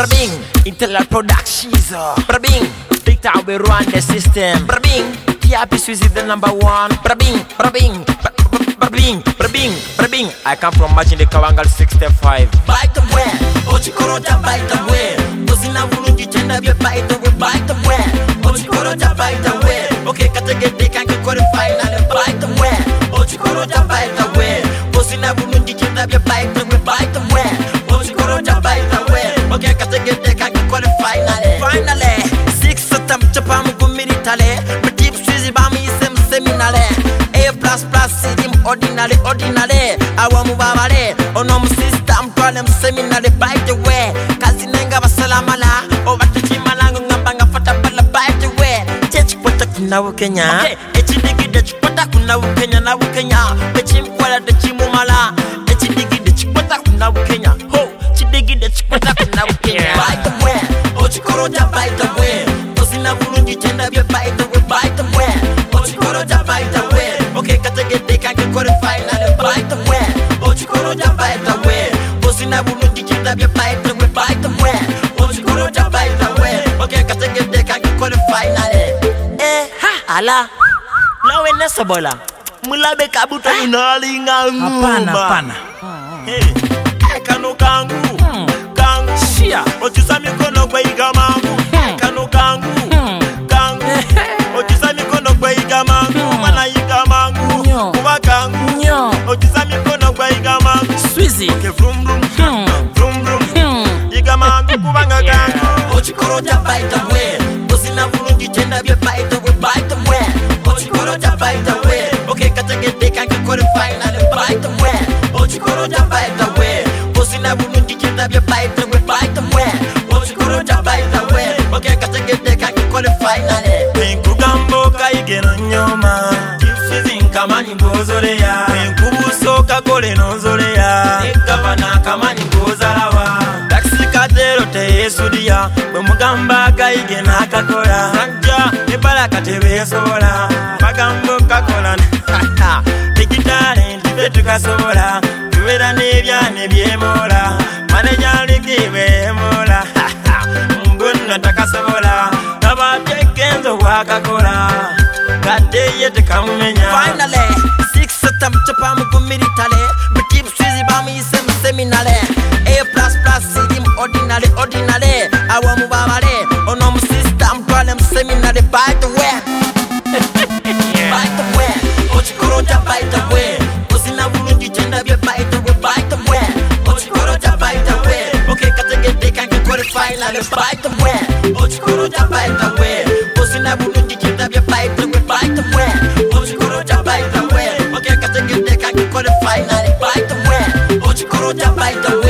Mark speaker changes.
Speaker 1: Brabing, Intel Productions. Brabing, Big Town we run the system. Brabing, TRP Swiss is the #1. Brabing, Brabing, Brabing, Brabing, Brabing. I come from Machin the Kawangal 65.
Speaker 2: By the way, Ochikoroja by the way. Dozina Burundi Chenda by the way, by the way. Ochikoroja by the way. Okay, Katagete can go to final by the way. Ochikoroja by the way. Dozina Burundi Chenda by the way, by the way. Ochikoroja by the way. Okay, Katagete can go to final. Finally, 6 attempt to Pam Gumiritale. But deep Suzy Bami sem seminale. A++ sidim ordinary. Awamu babale. Onom system problem seminary by the way. Kazinenga basalamala. Ovatachi malango ngambanga fata bala by the way. Chechipota kuna Kenya. Okay. Echidigi de chipota kuna Kenya na Kenya. Echimkwala de chimumala. Echidigi de chipota kuna Kenya. Ho. Chidigi de chipota kuna Kenya. By the way. Ochikoroja by the way. Dozina Burundi Chenda by the way. By the way. Ochikoroja by the way. Okay, Katagete can go to final by the way. Ochikoroja by the way. Dozina Burundi Chenda by the way. By the way. Ochikoroja by the way. Okay, Katagete can go to final.
Speaker 1: Ala. Lawe nesabola. Mulabe kabuta inalinga
Speaker 3: Hapana.
Speaker 1: Hey, kano kangu. Kangu.
Speaker 3: Shia.
Speaker 1: Otisa mikono kwa igamangu. Kano kangu. Kangu. Otisa mikono kwa igamangu. Mana igamangu. Kuba kangu. Otisa mikono kwa igamangu.
Speaker 3: Swizy.
Speaker 1: Okay, vroom vroom. Vroom vroom. Igamangu kubanga kangu.
Speaker 2: Ochikoroja by the way. Dozina Burundi Chenda by the way. By the way. Ochikoroja by the way. Okay, Katagete can go to final by the way. Ochikoroja by the way. Dozina Burundi Chenda by the way. By the way. Ochikoroja by the way. Okay, Katagete can go to final.
Speaker 1: Kugambo kaigeno nyoma. Tifizin kamani ngozoleya. Kubusoka kole nozoleya. Ekavana kamani ngozalawa. Taxi katero te yesudia. Bwemugamba kaigena akakola. Sanja nebala katebe sola. Bagambo kakola. Tikitale ndibe tukasola. Tuwera nebyane byemola. Maneja likiwe mola. Mbunna takasola. Tabatekenzo wakakola. Kateye tekamumenya.
Speaker 2: Finally, 6 attempt to Pam Gumiritale. But deep Suzy Bami sem seminale. A++ sidim ordinary. Awamu babale. Onom system problem seminary by the way. By the way. Ochikoroja by the way. Dozina Burundi Chenda by the way. By the way. Ochikoroja by the way. Okay, Katagete can go to final by the way. Ochikoroja by the way. Dozina Burundi Chenda by the way. By the way. Ochikoroja by the way. Okay, Katagete can go to final by the way. Ochikoroja by the way.